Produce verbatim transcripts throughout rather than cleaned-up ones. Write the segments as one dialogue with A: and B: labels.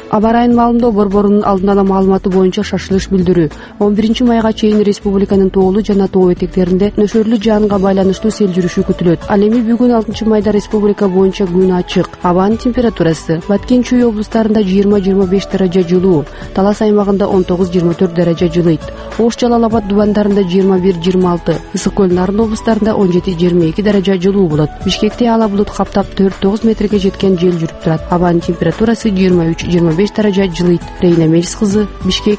A: Аба райын маалында борборунун алдын ала маалыматы боюнча шашылыш билдирүү. он биринчи майга чейин республиканын тоолуу жана тоо этектеринде нөшөрлүү жаанга байланыштуу сел жүрүшү күтүлөт. Ал эми бүгүн алтынчы майда республика боюнча күн ачык. Абанын температурасы Баткен Чүй облустарында жыйырма жыйырма беш даража жылуу, Талас аймагында он тогуз жыйырма төрт даража жылыйт. Ош Жалал Абад дубандарында жыйырма бир жыйырма алты, Ысык көл Нарын облустарында он жети жыйырма эки даража жылуу болот. Бишкекте ала булут каптап төрт тогуз метрге жеткен жел жүрүп турат. Абанын температурасы жыйырма үч жыйырма беш даража жылыйт. Рейна Мелис кызы, Бишкек.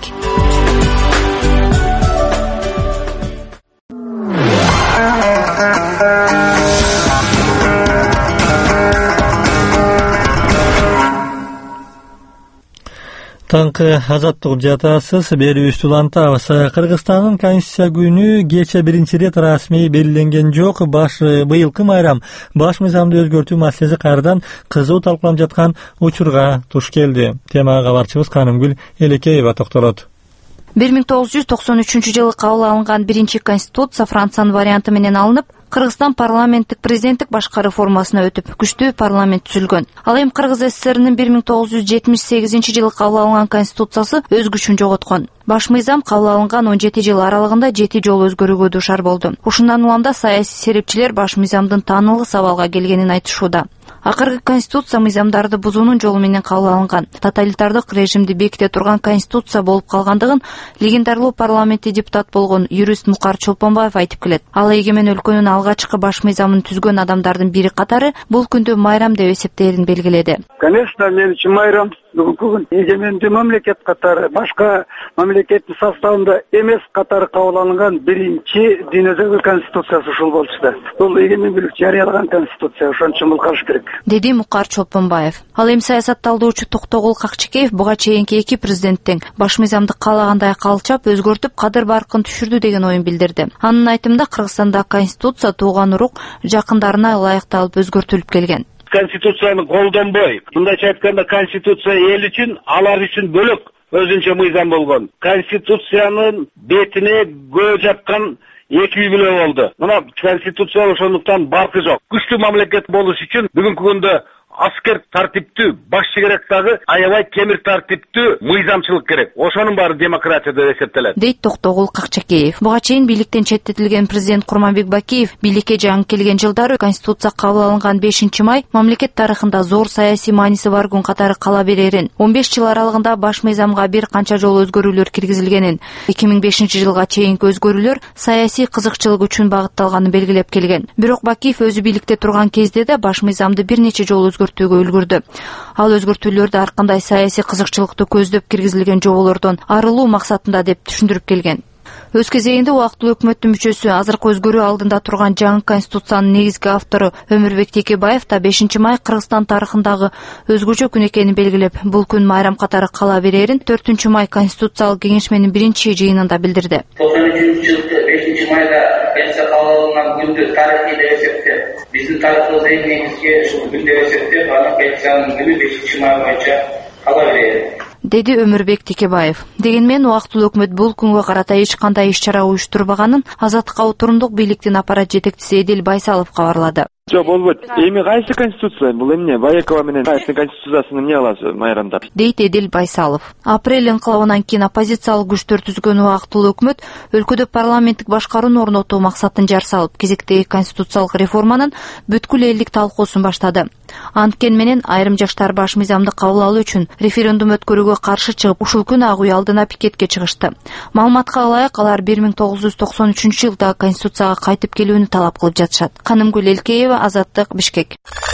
B: Таңкы азаттык жатасыз берүүбүздү улантабыз. Кыргызстандын Конституция күнү кече биринчи рет расмий белгиленген жок. Баш быйылкы майрам баш мыйзамды өзгөртүү маселеси кайрадан кызуу талкууланып жаткан учурга туш келди. Темага кабарчыбыз Канымгүл Элекеева токтолот.
C: бир миң тогуз жүз токсон үчүнчү жылы кабыл алынган биринчи конституция Франциянын варианты менен алынып, Кыргызстан парламенттик президенттик башкаруу формасына өтүп, күчтүү парламент түзүлгөн. Ал эми Кыргыз СССРинин бир миң тогуз жүз жетимиш сегизинчи жылы кабыл алынган конституциясы өз күчүн жоготкон. Баш мыйзам кабыл алынган он жети жыл аралыгында жети жолу өзгөрүүгө дуушар болду. Ушундан улам саясий серепчилер баш мыйзамдын таанылы сабалга келгенин айтышууда. Акыркы конституция мыйзамдарды бузуунун жолу менен кабыл алынган. Тоталитардык режимди беките турган конституция болуп калгандыгын легендарлуу парламентте депутат болгон юрист Мукар Чолпонбаев айтып келет. Ал эгемен өлкөнүн алгачкы баш мыйзамын түзгөн адамдардын бири катары бул күндү майрам деп эсептээрин белгиледи.
D: Конечно, мен үчүн майрам. Бүгүнкү күн эгемендүү мамлекет катары, башка мамлекеттин составында эмес катары кабыл алынган биринчи дүйнөдөгү конституциясы ушул болчу да. Бул эгемендүүлүк жарыялаган конституция, ошон үчүн бул каршы керек,
C: деди Мукар Чолпонбаев. Ал эми саясатталдоочу Токтогул Какчыкеев буга чейинки эки президенттин баш мыйзамды каалагандай калчап өзгөртүп, кадыр баркын түшүрдү деген оюн билдирди. Анын айтымында Кыргызстанда конституция тууган урук жакындарына ылайыкталып өзгөртүлүп келген.
E: Конституцияны колдонбой, мындайча айтканда конституция эл үчүн, алар үчүн бөлөк өзүнчө мыйзам болгон. Конституциянын бетине көө жапкан эки үй бүлө болду. Мына конституция ошондуктан баркы жок. Күчтүү мамлекет болуш үчүн бүгүнкү күндө аскер тартиптүү, башчы керек дагы аябай темир тартиптүү мыйзамчылык керек. Ошонун баары демократия деп эсептелет, дейт Токтогул Какчакеев. Буга чейин бийликтен четтетилген президент Курманбек Бакиев бийликке жаңы келген жылдары конституция кабыл алынган бешинчи май мамлекет тарыхында зор саясий мааниси бар күн катары кала берерин, он беш жыл аралыгында баш мыйзамга бир канча жолу өзгөрүүлөр киргизилгенин, эки миң бешинчи жылга чейинки өзгөрүүлөр саясий кызыкчылык үчүн багытталганын белгилеп келген. Бирок Бакиев өзү бийликте турган кезде да баш мыйзамды бир нече жолу өзгөртүүгө үлгүрдү. Ал өзгөртүүлөрдү ар кандай саясий кызыкчылыкты көздөп киргизилген жоболордон арылуу максатында деп түшүндүрүп келген. Өз кезегинде убактылуу өкмөттүн мүчөсү, азыркы өзгөрүү алдында турган жаңы конституциянын негизги автору Өмүрбек Текебаев да бешинчи май Кыргызстан тарыхындагы өзгөчө күн экенин белгилеп, бул күн майрам катары кала берерин төртүнчү май конституциялык кеңешменин биринчи жыйынында билдирди.
F: токсон үчүнчү жылы бешинчи майда конституция кабыл алынган күндү тарыхый деп эсептеп, биздин тарыхыбызда эң негизги ушул күн деп эсептеп, анын конституциянын күнү бешинчи май боюнча кала берет, деди Өмүрбек Текебаев. Дегенмен убактылуу өкмөт бул күнгө карата эч кандай иш-чара уюштурбаганын Азаттыкка отурундук бийликтин аппарат жетекчиси Эдил Байсалов кабарлады.
G: Жок, болбойт. Эми кайсы конституция? Бул эмне? Байекова менен Кайсынын конституциясын эмне аласыз майрамдап?
C: Дейт Эдил Байсалов. Апрель инкылабынан кийин оппозициялык күчтөр түзгөн убактылуу өкмөт өлкөдө парламенттик башкарууну орнотуу максатын жар салып, кезектеги конституциялык реформанын бүткүл элдик талкуусун баштады. Анткени менен айрым жаштар баш мыйзамды кабыл алуу үчүн референдум өткөрүүгө каршы чыгып, ушул күнү ак үй алдына пикетке чыгышты. Маалыматка ылайык, алар бир миң тогуз жүз токсон үчүнчү жылдагы конституцияга кайтып келүүнү талап кылып жатышат. Канымгүл Элкеева, Азаттык, Бишкек.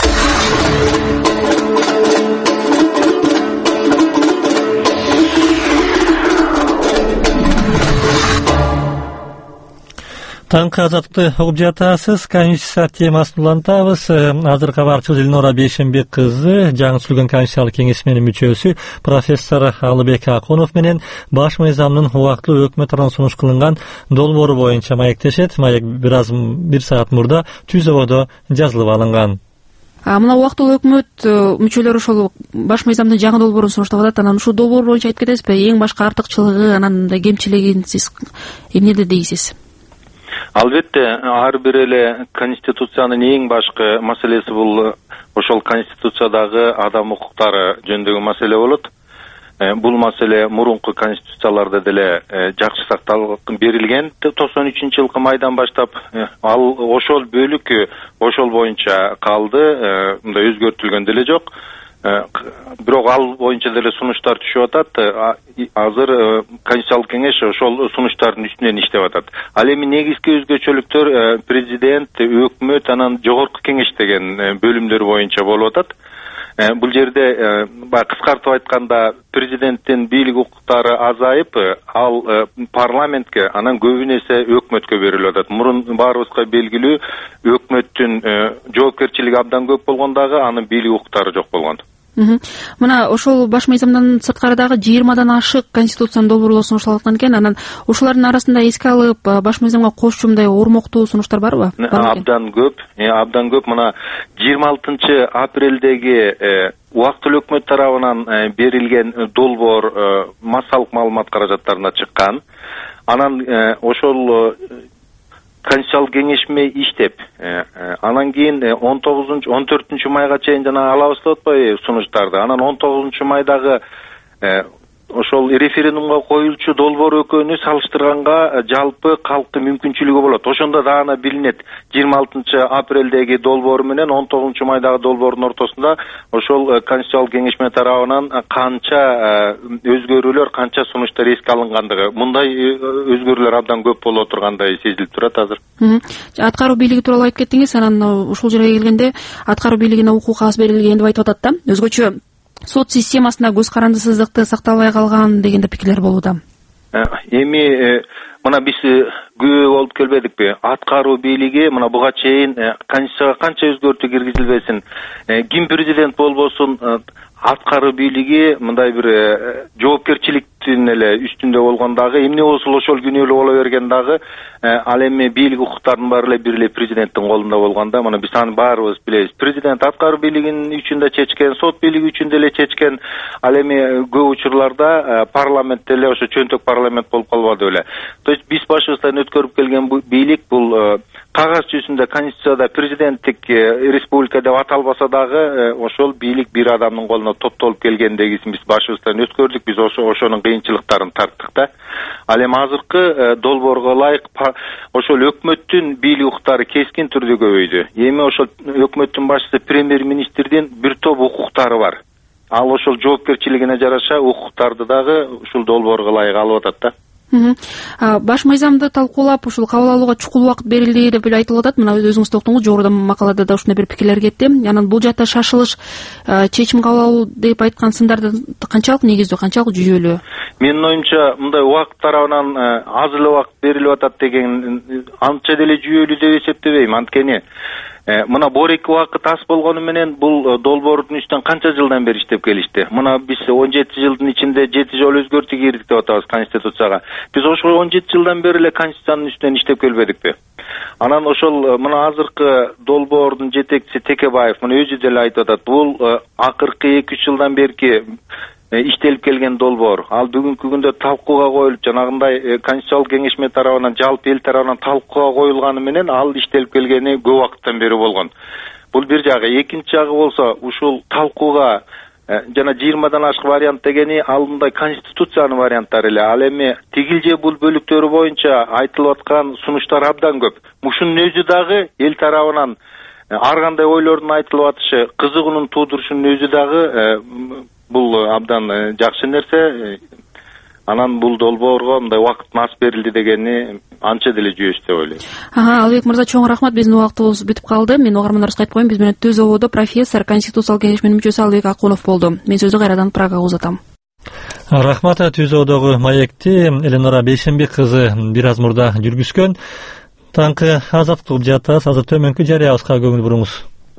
B: Таңкы азаттыкты угуп жатасыз. Конституция темасын улантабыз. Азыр кабарчыбыз Элнора Бейшенбек кызы жаңы түзүлгөн конституциялык кеңешменин мүчөсү профессор Алыбек Акунов менен баш мыйзамдын убактылуу өкмөт тарабынан сунуш кылынган долбоору боюнча маектешет. Маек бир аз бир саат мурда түз ободо жазылып алынган.
A: Мына убактылуу өкмөт мүчөлөрү ошол баш мыйзамдын жаңы долбоорун сунуштап атат. Анан ушул долбоор боюнча айтып кетесизби? Эң башкы артыкчылыгы, анан кемчилигин сиз эмнеде дейсиз?
H: Албетте, ар бир эле конституциянын эң башкы маселеси бул ошол конституциядагы адам укуктары жөнүндөгү маселе болот. бул маселе мурунку конституцияларда деле жакшы сакталып берилген. токсон үчүнчү жылкы майдан баштап ал ошол бөлүк ошол боюнча калды, мындай өзгөртүлгөн деле жок. Бирок ал боюнча деле сунуштар түшүп атат. Азыр Конституциялык кеңеш ошол сунуштардын үстүнөн иштеп атат. Ал эми негизги өзгөчөлүктөр президент, өкмөт, анан жогорку кеңеш деген бөлүмдөр боюнча болуп атат. Бул жерде кыскартып айтканда президенттин бийлик укуктары азайып, ал парламентке, анан көбүн эсе өкмөткө берилип атат. Мурун баарыбызга белгилүү, өкмөттүн жоопкерчилиги абдан көп болгон дагы анын бийлик укуктары жок болгон.
I: Мына ошол баш мыйзамдан сырткары дагы жыйырмадан ашык конституциянын долбоорлору сунушталып аткан экен. Анан ошолордун арасында эске алып баш мыйзамга кошчу мындай ормоктуу сунуштар барбы?
H: Абдан көп, абдан көп. Мына жыйырма алтынчы апрелдеги убактылуу өкмөт тарабынан берилген долбоор массалык маалымат каражаттарына чыккан. Анан ошол Конституциялык кеңешме иштеп, анан кийин он тогузунчу он төртүнчү майга чейин жана алабыз деп атпайбы сунуштарды. Анан он тогузунчу майдагы ошол референдумга коюлчу долбоор экөөнү салыштырганга жалпы калктын мүмкүнчүлүгү болот. Ошондо даана билинет жыйырма алтынчы апрелдеги долбоор менен он тогузунчу майдагы долбоордун ортосунда ошол Конституциялык кеңешме тарабынан канча өзгөрүүлөр, канча сунуштар эске алынгандыгы. Мындай өзгөрүүлөр абдан көп боло тургандай сезилип турат азыр.
I: Аткаруу бийлиги тууралуу айтып кеттиңиз. Анан ушул жерге келгенде аткаруу бийлигине укук аз берилген деп айтып атат да. Өзгөчө сот системасында көз карандысыздыкты сакталбай калган деген да пикирлер болууда.
H: Эми мына биз күбө болуп келбедикпи? Аткаруу бийлиги мына буга чейин Конституцияга канча өзгөртүү киргизилбесин, ким президент болбосун, аткаруу бийлиги мындай бир жоопкерчиликтин эле үстүндө болгон дагы, эмне болсо ошол күнөөлүү боло берген дагы, ал эми бийлик укуктардын баары эле бир эле президенттин колунда болгондо, мына биз аны баарыбыз билебиз. Президент аткаруу бийлигинин үчүндө чечкен, сот бийлиги үчүндө эле чечкен. Ал эми көп учурларда парламент эле ошо чөнтөк парламент болуп калбады беле. То есть биз башыбыздан өткөрүп келген бийлик бул кагаз жүзүндө Конституцияда президенттик республика деп аталбаса дагы ошол бийлик бир адамдын колуна топтолуп келгендегисин биз башыбыздан өткөрдүк. Биз ошо ошонун кыйынчылыктарын тарттык да. Ал эми азыркы долбоорго ылайык ошол өкмөттүн бийлик укуктары кескин түрдө көбөйдү. Эми ошол өкмөттүн башчысы премьер-министрдин бир топ укуктары бар. Ал ошол жоопкерчилигине жараша укуктарды дагы ушул долбоорго ылайык алып атат да.
I: Баш мыйзамды талкуулап ушул кабыл алууга чукул убакыт берилди деп эле айтылып атат. Мына өзүңүз токтоңуз, жогоруда макалада да ушундай бир пикирлер кетти. Анан бул жакта шашылыш чечим кабыл алуу деп айткан сындарды канчалык негиздүү, канчалык жүйөлүү?
H: Менин оюмча мындай убакыт тарабынан аз эле убакыт берилип атат деген анча деле жүйөлүү деп эсептебейм. Анткени мына бор-эки убакыт аз болгону менен бул долбоордун үстүнөн канча жылдан бери иштеп келишти. Мына биз он жети жылдын ичинде жети жолу өзгөртүү кирдик деп атабыз Конституцияга. Биз ошол он жети жылдан бери эле Конституциянын үстүнөн иштеп келбедикпи? Анан ошол мына азыркы долбоордун жетекчиси Текебаев мына өзү деле айтып атат. Бул акыркы эки үч жылдан берки иштелип келген долбоор. Ал бүгүнкү күндө талкууга коюлуп, жанагындай Конституциялык кеңешме тарабынан, жалпы эл тарабынан талкууга коюлганы менен ал иштелип келгени көп убакыттан бери болгон. Бул бир жагы. Экинчи жагы болсо, ушул талкууга жана жыйырмадан ашык вариант дегени ал мындай конституциянын варианттары эле. Ал эми тигил же бул бөлүктөрү боюнча айтылып аткан сунуштар абдан көп. Мушунун өзү дагы эл тарабынан ар кандай ойлордун айтылып атышы, кызыгуунун туудурушунун өзү дагы бул абдан жакшы нерсе. Анан бул долбоорго мындай убакыт аз берилди дегени анча деле жүйөсү деп ойлойм.
I: Ага, Албек мырза, чоң рахмат. Биздин убактыбыз бүтүп калды. Мен угармандарыбызга айтып коеюн, биз менен Түз ободо профессор, Конституциялык кеңешменин мүчөсү Албек Акунов болду. Мен сөздү кайрадан Прагага узатам.
B: Рахмат. Түз ободогу маекти Эленора Бейшембек кызы бир аз мурда жүргүзгөн. Таңкы азаттык жатабыз. Азыр төмөнкү жарыябызга көңүл буруңуз.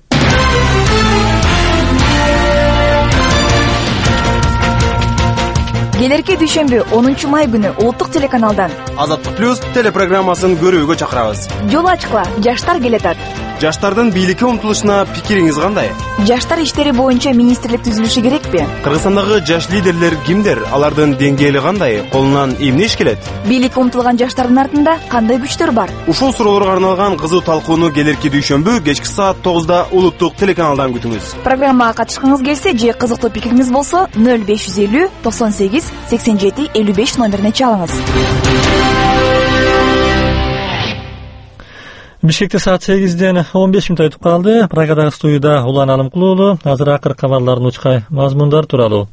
J: Келерки дүйшөмбү онунчу май күнү улуттук телеканалдан
K: Азаттык плюс телепрограммасын көрүүгө чакырабыз.
J: Жол ачыкла, жаштар келатат.
K: жаштардын бийликке умтулушуна пикириңиз кандай?
J: Жаштар иштери боюнча министрлик түзүлүшү керекпи?
K: Кыргызстандагы жаш лидерлер кимдер? Алардын деңгээли кандай? Колунан эмне иш келет?
J: Бийликке умтулган жаштардын артында кандай күчтөр бар?
K: Ушул суроолорго арналган кызуу талкууну келерки дүйшөмбү кечки саат тогузда улуттук телеканалдан күтүңүз.
J: Программага катышкыңыз келсе же кызыктуу пикириңиз болсо нөл беш жүз элүү токсон сегиз сексен жети элүү беш номерине чалыңыз.
B: Бишкекте саат сегизден он беш мүнөт өтүп калды. Прагадагы студияда Улан Алымкулуулу. Азыр акыркы кабарлардын учкай мазмундар тууралуу.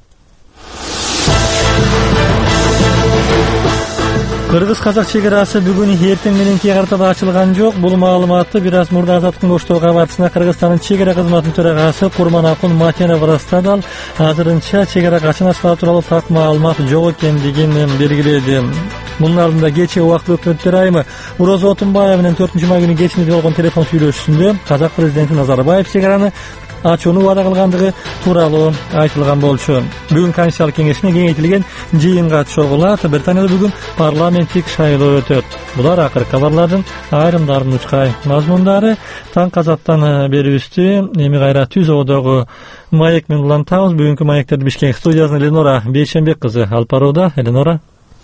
B: Кыргыз-казак чек арасы бүгүн эртең мененки картада ачылган жок. Бул маалыматты бир аз мурда Азаттыктын коштоо кабарчысына Кыргызстандын чек ара кызматынын төрагасы Курманакун Матенов ырастады. Азырынча чек ара качан ачылганы тууралуу так маалымат жок экендигин белгиледи. Мунун алдында кечээ убакыт өкмөттөр айымы Урозо Отунбаева менен төртүнчү май күнү кечинде болгон телефон сүйлөшүүсүндө казак президенти Назарбаев чек араны ачууну убада кылгандыгы тууралуу айтылган болчу. Бүгүн Конституциялык кеңешине кеңейтилген жыйынга чогулат. Британияда бүгүн парламенттик шайлоо өтөт. Булар акыркы кабарлардын айрымдарынын учкай мазмундары. Таң Азаттан берүүбүздү эми кайра түз ободогу маек менен улантабыз. Бүгүнкү маектерди Бишкек студиясынан Эленора Бейшенбек кызы алып барууда. Эленора.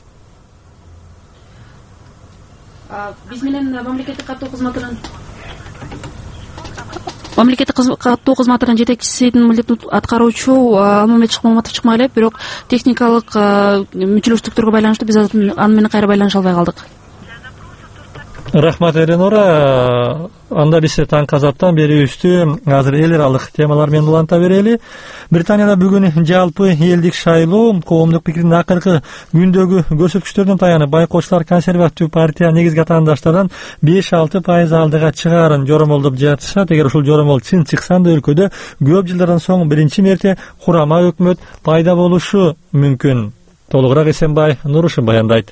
I: Биз менен мамлекеттик каттоо кызматынын Мамлекеттик каттоо кызматынын жетекчисинин милдетин аткаруучу Алмамет Шыкмаматов чыкмай элек, бирок техникалык мүчөлөштүктөргө байланыштуу биз аны менен кайра байланыша албай калдык.
B: Рахмат, Эленора. Анда биз Таң Азаттан берүүбүздү азыр эл аралык темалар менен уланта берели. Британияда бүгүн жалпы элдик шайлоо коомдук пикирдин акыркы күндөгү көрсөткүчтөрүнө таянып, байкоочулар консерватив партия негизги атаандаштардан беш алты пайыз алдыга чыгаарын жоромолдоп жатышат. Эгер ушул жоромол чын чыкса да өлкөдө көп жылдардан соң биринчи мерте курама өкмөт пайда болушу мүмкүн. Толугураак Эсенбай Нурушев баяндайт.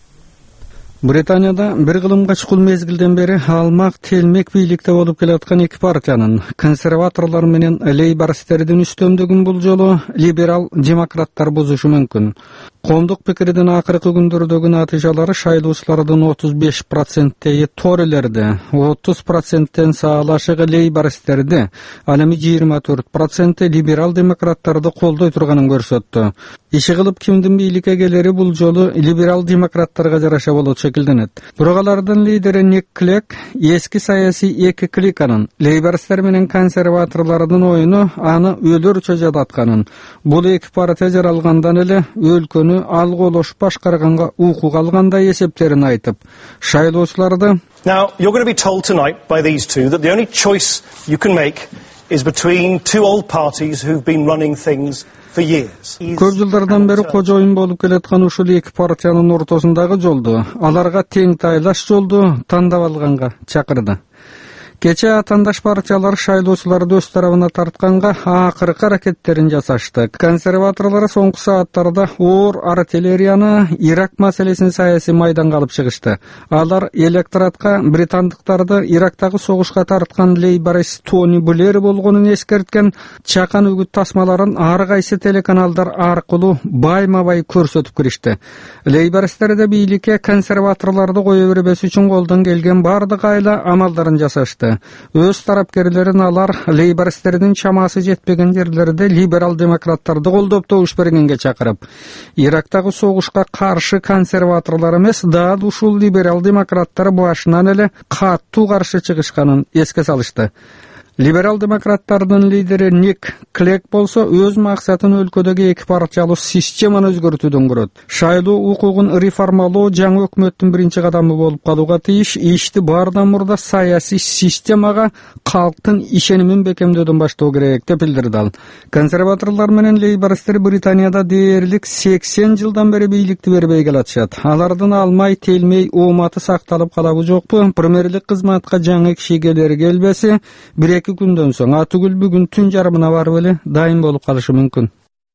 L: Британияда бир кылымга чукул мезгилден бери алмак телмек бийликте болуп келаткан эки партиянын консерваторлор менен лейбористтердин үстөмдүгүн бул жолу либерал демократтар бузушу мүмкүн. Коомдук пикирдин акыркы күндөрдөгү натыйжалары шайлоочулардын отуз беш проценттеги Торилерди, отуз проценттен саалашыгы лейбористтерди, ал эми жыйырма төрт проценти либерал демократтарды колдой турганын көрсөттү. Иши кылып кимдин бийликке келери бул жолу либерал демократтарга жараша болот шекилденет. Бирок алардын лидери Ник Клэг эски саясий эки кликанын лейбористтер менен консерваторлордун оюну аны өлөрчө жадатканын, бул эки партия жаралгандан эле өлкөнү алголош башкарганга укук алгандай эсептерин айтып, шайлоочуларды
M: Now, you're going to be told tonight by these two that the only choice you can make is between two old parties who've been running things for years.
L: Көп жылдардан бери кожоюн болуп келаткан ушул эки партиянын ортосундагы жолду, аларга тең тайлаш жолду тандап алганга чакырды. Кече атандаш партиялар шайлоочуларды өз тарабына тартканга акыркы аракеттерин жасашты. Консерваторлор соңку сааттарда оор артиллерияны, Ирак маселесин саясий майданга алып чыгышты. Алар электоратка британдыктарды Ирактагы согушка тарткан лейборист Тони Блэр болгонун эскерткен чакан үгүт тасмаларын ар кайсы телеканалдар аркылуу байма-бай көрсөтүп киришти. Лейбористтер да бийликке консерваторлорду кое бербес үчүн колдон келген бардык айла амалдарын жасашты. Өз тарапкерлерин алар лейбористтердин чамасы жетпеген жерлерде либерал демократтарды колдоп добуш бергенге чакырып, Ирактагы согушка каршы консерваторлор эмес, дал ушул либерал демократтар башынан эле каттуу каршы чыгышканын эске салышты. Либерал демократтардын лидери Ник Клэг болсо өз максатын өлкөдөгү эки партиялуу системаны өзгөртүүдөн көрөт. Шайлоо укугун реформалоо жаңы өкмөттүн биринчи кадамы болуп калууга тийиш, ишти баардан мурда саясий системага калктын ишенимин бекемдөөдөн баштоо керек деп билдирди ал. Консерваторлор менен лейбористтер Британияда дээрлик сексен жылдан бери бийликти бербей келатышат. Алардын алмай телмей ооматы сакталып калабы жокпу? Премьерлик кызматка жаңы киши келери келбеси бир эки күндөн соң атүгүл бүгүн түн жарымына барып эле дайым болуп калышы мүмкүн.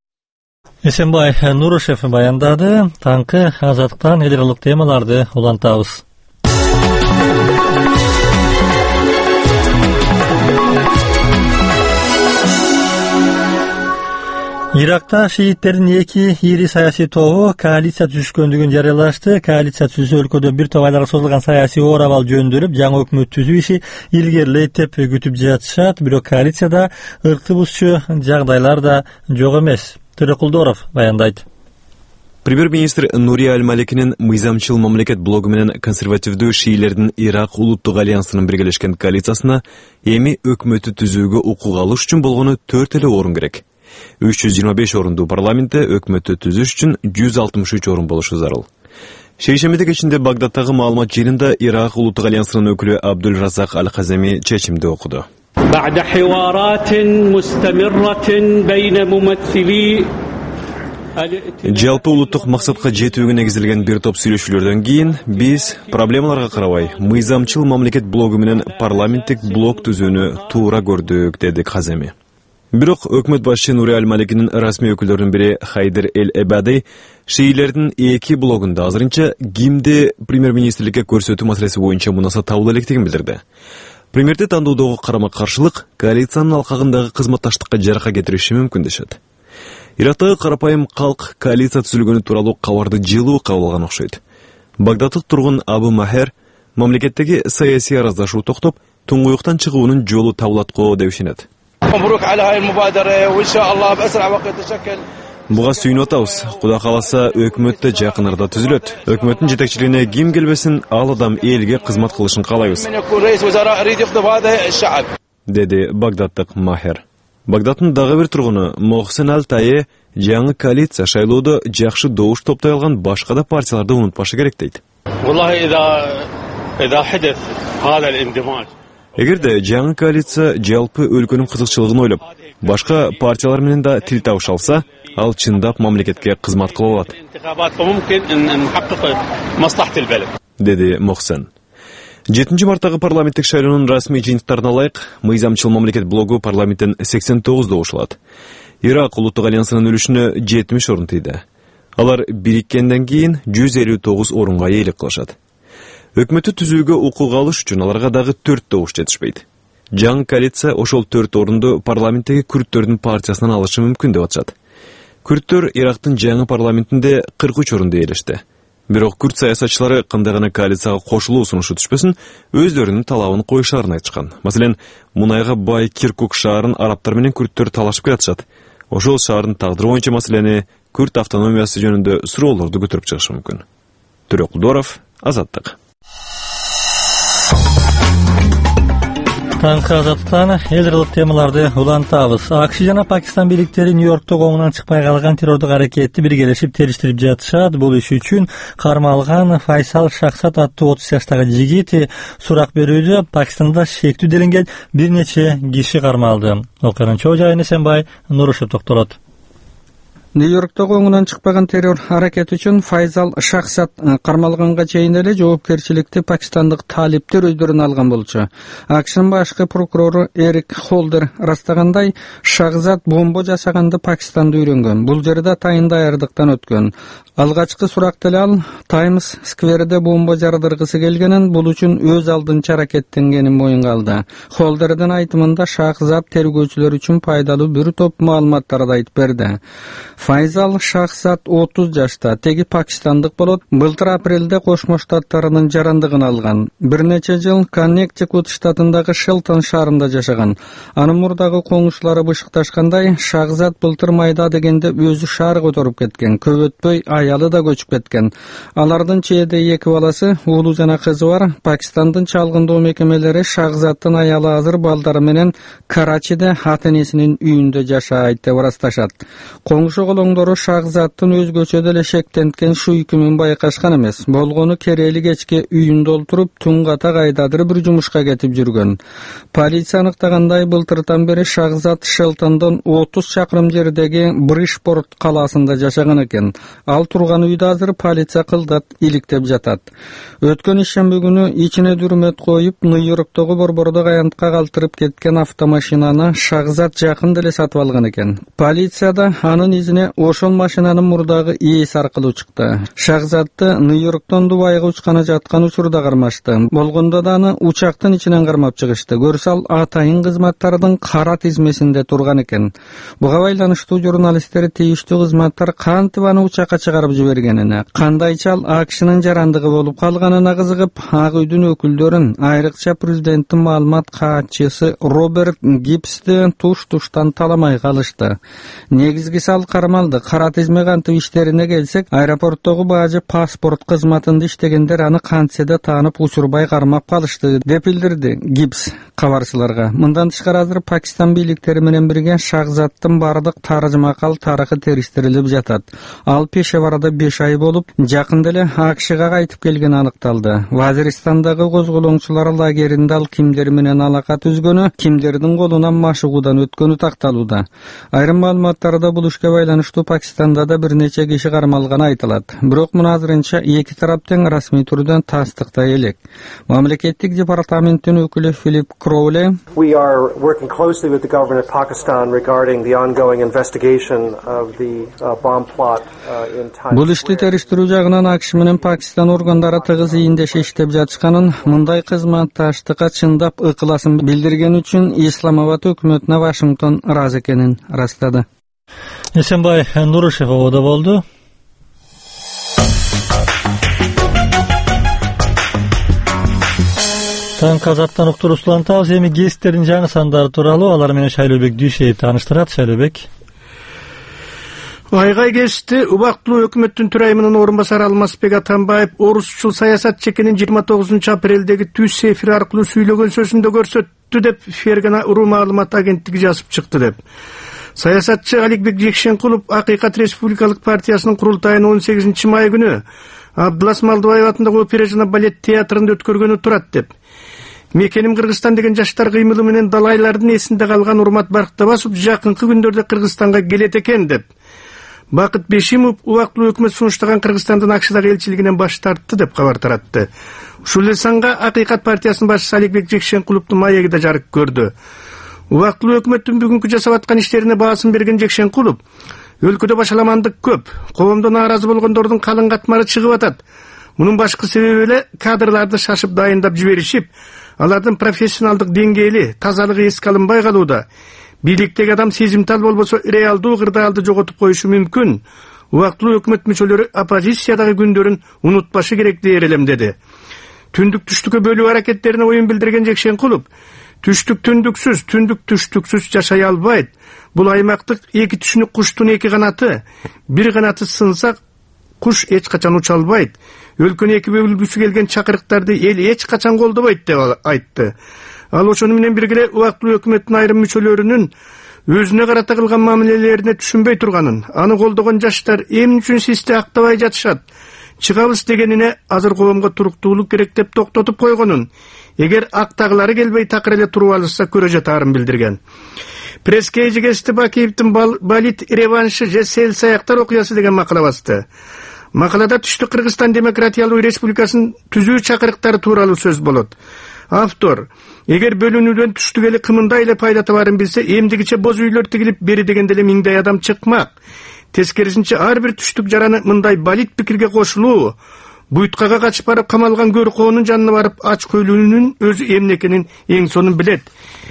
B: Эсенбай Нурушев баяндады. Таңкы Азаттыктан эл аралык темаларды улантабыз. Иракта шииттердин эки ири саясий тобу коалиция түзүшкөндүгүн жарыялашты. Коалиция түзүү өлкөдө бир топ айларга созулган саясий оор абал жөндөлүп, жаңы өкмөт түзүү иши илгерилейт деп күтүп жатышат. Бирок коалицияда ыркты бузчу жагдайлар да жок эмес. Төрөкулдоров баяндайт.
K: Премьер-министр Нури Аль-Маликинин мыйзамчыл мамлекет блогу менен консервативдүү шиилердин Ирак улуттук альянсынын биргелешкен коалициясына эми өкмөттү түзүүгө укук алыш үчүн болгону төрт эле орун керек. үч жүз жыйырма беш орундуу парламентте өкмөттү түзүш үчүн жүз алтымыш үч орун болушу зарыл. Шейшембиде кечинде Багдадтагы маалымат жыйынында Ирак улуттук альянсынын өкүлү Абдул Разак Аль-Каземи чечимди окуду.
N: بعد حوارات مستمرة بين ممثلي
K: Жалпы улуттук максатка жетүүгө негизилген бир топ сүйлөшүүлөрдөн кийин биз проблемаларга карабай мыйзамчыл мамлекет блогу менен парламенттик блок түзүүнү туура көрдүк, деди Каземи. Бирок өкмөт башчы Нури Аль-Маликинин расмий өкүлдөрүнүн бири Хайдер Эль-Эбади шиилердин эки блогунда азырынча кимди премьер-министрликке көрсөтүү маселеси боюнча мунаса табыла электигин билдирди. Премьерди тандоодогу карама-каршылык коалициянын алкагындагы кызматташтыкка жарака кетириши мүмкүн дешет. Ирактагы карапайым калк коалиция түзүлгөнү тууралуу кабарды жылуу кабыл алган окшойт. Багдадтык тургун Абу Махер мамлекеттеги саясий араздашуу токтоп, туңгуюктан чыгуунун жолу табылат го деп ишенет. Буга сүйүнүп атабыз. Кудай кааласа, өкмөт да жакын арада түзүлөт. Өкмөттүн жетекчилигине ким келбесин, ал адам элге кызмат кылышын каалайбыз, деди Багдадтык Махер. Багдадтын дагы бир тургуну Мохсен Аль-Тае жаңы коалиция шайлоодо жакшы добуш топтой алган башка да партияларды унутпашы керек дейт. Эгерде жаңы коалиция жалпы өлкөнүн кызыкчылыгын ойлоп, башка партиялар менен да тил табыша алса, ал чындап мамлекетке кызмат кыла алат, деди Мохсен. жетинчи марттагы парламенттик шайлоонун расмий жыйынтыктарына ылайык, мыйзамчыл мамлекет блогу парламенттен сексен тогуз добуш алат. Ирак улуттук альянсынын үлүшүнө жетимиш орун тийди. Алар бириккенден кийин жүз элүү тогуз орунга ээлик кылышат. Өкмөттү түзүүгө укук алыш үчүн аларга дагы төрт добуш жетишпейт. Жаңы коалиция ошол төрт орунду парламенттеги күрттөрдүн партиясынан алышы мүмкүн деп атышат. Күрттөр Ирактын жаңы парламентинде кырк үч орунду ээлешти. Бирок күрт саясатчылары кандай гана коалицияга кошулуу сунушу түшпөсүн, өздөрүнүн талабын коюшаарын айтышкан. Маселен, мунайга бай Киркук шаарын арабтар менен күрттөр талашып жатышат. Ошол шаардын тагдыры боюнча маселени, күрт автономиясы жөнүндө суроолорду көтөрүп чыгышы мүмкүн. Төрөкулдоров, Азаттык.
B: Таңкы азаттан элдерлик темаларды улантабыз. АКШ жана Пакистан бийликтери Нью-Йоркто оңунан чыкпай калган террордук аракетти биргелешип териштирип жатышат. Бул иш үчүн кармалган Файсал Шахсат аттуу отуз жаштагы жигит сурак берүүдө Пакистанда шектүү делинген бир нече киши кармалды. Окуянын чоо жайына Эсенбай Нурушев токтолот.
L: Нью-Йорктогу оңунан чыкпаган террор аракети үчүн Файзал Шахсат кармалганга чейин эле жоопкерчиликти пакистандык талиптер өздөрүнө алган болчу. АКШнын башкы прокурору Эрик Холдер растагандай, Шахзат бомба жасаганды Пакистанда үйрөнгөн. Бул жерде тайын даярдыктан өткөн. Алгачкы суракта эле ал Таймс скверде бомба жардыргысы келгенин, бул үчүн өз алдынча аракеттенгенин моюнга алды. Холдердин айтымында Шахзат тергөөчүлөр үчүн пайдалуу бир топ маалыматтарды айтып берди. Файзал Шахсат отуз жашта, теги пакистандык болот. Былтыр апрелде Кошмо Штаттарынын жарандыгын алган. Бир нече жыл Коннектикут штатындагы Шелтон шаарында жашаган. Анын мурдагы коңушулары бышыкташкандай, Шахзат былтыр майда дегенде өзү шаар которуп кеткен. Көп өтпөй аялы да көчүп кеткен. Алардын чээде эки баласы, уулу жана кызы бар. Пакистандын чалгындоо мекемелери Шахзаттын аялы азыр балдары менен Карачиде ата-энесинин үйүндө жашайт деп ырасташат. Коңшу колоңдору Шахзаттын өзгөчө деле шектенткен шуйкүмүн байкашкан эмес. Болгону керели кечке үйүндө олтуруп, туңгата кайдадыр бир жумушка кетип жүргөн. Полиция аныктагандай, былтырдан бери Шахзат Шелтондон отуз чакырым жердеги Бришпорт калаасында жашаган экен. Ал турган үйдө азыр полиция кылдат иликтеп жатат. Өткөн ишемби күнү ичине дүрмөт коюп, Нью-Йорктогу борбордо аянтка калтырып кеткен автомашинаны Шахзат жакын деле сатып алган экен. Полицияда анын изине эмне ошол машинанын мурдагы ээси аркылуу чыкты. Шахзатты Нью-Йорктон Дубайга учканы жаткан учурда кармашты. Болгондо да аны учактын ичинен кармап чыгышты. Көрсал атайын кызматтардын кара тизмесинде турган экен. Буга байланыштуу журналисттер тийиштүү кызматтар кантип аны учакка чыгарып жибергенине, кандайча ал АКШнын жарандыгы болуп калганына кызыгып, Ак үйдүн өкүлдөрүн, айрыкча президенттин маалымат каатчысы Роберт Гибсти туш-туштан таламай калышты. Негизгиси ал кармалды. Кара тизме кантип иштерине келсек, аэропорттогу бажы паспорт кызматында иштегендер аны кантсе да таанып учурбай кармап калышты деп билдирди Гибс кабарчыларга. Мындан тышкары азыр Пакистан бийликтери менен бирге Шахзаттын бардык таржымакал тарыхы териштирилип жатат. Ал Пешаварда беш ай болуп, жакында эле АКШга кайтып келгени аныкталды. Вазиристандагы козголоңчулар лагеринде ал кимдер менен алака түзгөнү, кимдердин колунан машыгуудан өткөнү такталууда. Айрым маалыматтарда бул ишке байланыштуу Пакистанда да бир нече киши кармалганы айтылат. Бирок муну азырынча эки тарап тең расмий түрдөн тастыктай элек. Мамлекеттик департаменттин өкүлү Филипп Кроули:
O: We are working closely with the government of Pakistan regarding the ongoing investigation of the uh, bomb plot uh, in Times Square.
L: Бул ишти териштирүү жагынан АКШ менен Пакистан органдары тыгыз ийиндеше иштеп жатышканын, мындай кызматташтыкка чындап ыкыласын билдирген үчүн Исламабад өкмөтүнө Вашингтон ыраазы экенин ырастады.
B: Эсенбай Нурушев ободо болду. Таң казаттан уктур Руслан Табыз эми гестердин жаңы сандары тууралуу алар менен Шайлообек Дүйшеев тааныштырат. Шайлообек.
P: Айгай кести убактылуу өкмөттүн төрайымынын орун басары Алмазбек Атамбаев орусчул саясатчы экенин жыйырма тогузунчу апрелдеги түз эфир аркылуу сүйлөгөн сөзүндө көрсөттү деп Фергана уруу маалымат агенттиги жазып чыкты деп. Саясатчы Аликбек Жекшенкулов Акыйкат Республикалык партиясынын курултайын он сегизинчи май күнү Абдылас Малдыбаев атындагы опера жана балет театрында өткөргөнү турат деп. Мекеним Кыргызстан деген жаштар кыймылы менен далайлардын эсинде калган Урмат Барктабасов жакынкы күндөрдө Кыргызстанга келет экен деп. Бакыт Бешимов убактылуу өкмөт сунуштаган Кыргызстандын АКШдагы элчилигинен баш тартты деп кабар таратты. Ушул эле санга Акыйкат партиясынын башчысы Аликбек Жекшенкуловдун маеги да жарык көрдү. Убактылуу өкмөттүн бүгүнкү жасап аткан иштерине баасын берген Жекшенкулов, өлкөдө башаламандык көп, коомдо нааразы болгондордун калың катмары чыгып атат. Мунун башкы себеби эле кадрларды шашып дайындап жиберишип, алардын профессионалдык деңгээли, тазалыгы эске алынбай калууда. Бийликтеги адам сезимтал болбосо реалдуу кырдаалды жоготуп коюшу мүмкүн. Убактылуу өкмөт мүчөлөрү оппозициядагы күндөрүн унутпашы керек дээр элем деди. Түндүк түштүккө бөлүү аракеттерине оюн билдирген Жекшенкулов, түштүк түндүксүз, түндүк түштүксүз жашай албайт. Бул аймактык эки түшүнүк куштун эки канаты, бир канаты сынса куш эч качан уча албайт. Өлкөнү эки бөлгүсү келген чакырыктарды эл эч качан колдобойт деп айтты. Ал ошону менен бирге убактылуу өкмөттүн айрым мүчөлөрүнүн өзүнө карата кылган мамилелерине түшүнбөй турганын, аны колдогон жаштар эмне үчүн сизди актабай жатышат, чыгабыз дегенине азыр коомго туруктуулук керек деп токтотуп койгонун, эгер актагылары келбей такыр эле туруп алышса көрө жатаарын билдирген. Пресс-кейжи кести Бакиевдин балит реваншы же сел саяктар окуясы деген макала басты. Макалада түштүк Кыргызстан демократиялуу республикасын түзүү чакырыктары тууралуу сөз болот. Автор: эгер бөлүнүүдөн түштүк эли кымындай эле пайда табарын билсе, эмдигиче боз үйлөр тигилип бери дегенде эле миңдей адам чыкмак. Тескерисинче ар бир түштүк жараны мындай балит пикирге кошулуу, буйткага качып барып камалган көркөөнүн жанына барып ач көйлүүнүн өзү эмне экенин эң сонун билет.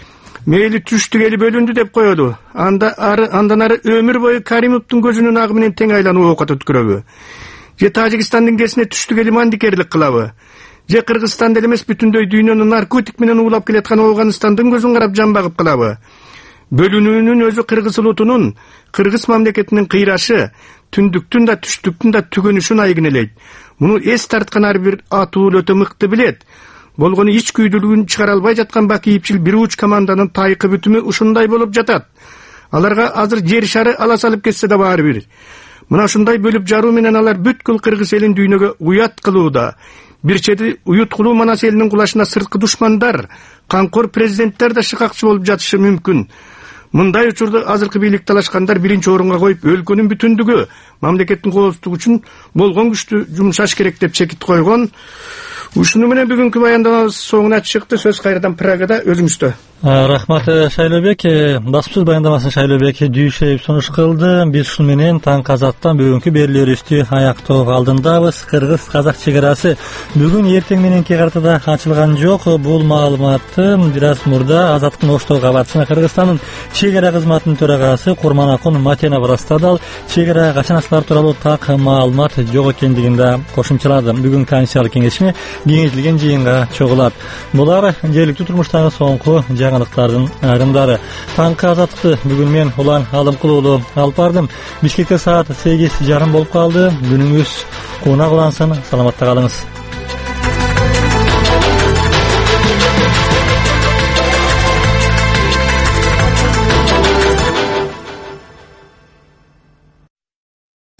P: Мейли түштүк эли бөлүндү деп коёду. Анда ары андан ары өмүр бою Каримовдун көзүнүн агы менен тең айланып оокат өткөрөбү? Же Тажикстандын кесине түштүк эли мандикерлик кылабы? Же Кыргызстанда эле эмес бүтүндөй дүйнөнү наркотик менен уулап келаткан Афганистандын көзүн карап жан багып кылабы? Бөлүнүүнүн өзү кыргыз улутунун, кыргыз мамлекетинин кыйрашы, түндүктүн да түштүктүн да түгөнүшүн айгинелейт. Муну эс тарткан ар бир атуул өтө мыкты билет. Болгону ич күйдүлүгүн чыгара албай жаткан Бакиевчил бир уч команданын тайкы бүтүмү ушундай болуп жатат. Аларга азыр жер шары ала салып кетсе да баары бир. Мына ушундай бөлүп жаруу менен алар бүткүл кыргыз элин дүйнөгө уят кылууда. Бир чети уюткулуу Манас элинин кулашына сырткы душмандар, камкор президенттер да шыкакчы болуп жатышы мүмкүн. Мындай учурда азыркы бийлик талашкандар биринчи орунга коюп, өлкөнүн бүтүндүгү, мамлекеттин коопсуздугу үчүн болгон күчтү жумшаш керек деп чекит койгон. Ушуну менен бүгүнкү баяндамабыз соңуна чыкты. Сөз кайрадан Прагада өзүңүздө.
B: Рахмат Шайлообек. Баспсөз баяндамасын Шайлообек Дүйшеев сунуш кылды. Биз ушуну менен таңкы азаттан бүгүнкү берүүлөрүбүздү аяктоо алдындабыз. Кыргыз-казак чек арасы бүгүн эртең мененки картада ачылган жок. Бул маалыматты бир аз мурда Азаттыктын Оштогу кабарчысына Кыргызстандын чек ара кызматынын төрагасы Курманакун Матенов ырастады. Ал чек ара качанашкылар тууралуу так маалымат жок экендигин да кошумчалады. Бүгүн Конституциялык кеңешме кеңейтилген жыйынга чогулат. Булар жергиликтүү турмуштагы соңку жаңылыктардын айрымдары. Таңкы азаттыкты бүгүн мен Улан Алымкулуулу алып бардым. Бишкекте саат сегиз жарым болуп калды. Күнүңүз кунак улансын. Саламатта калыңыз.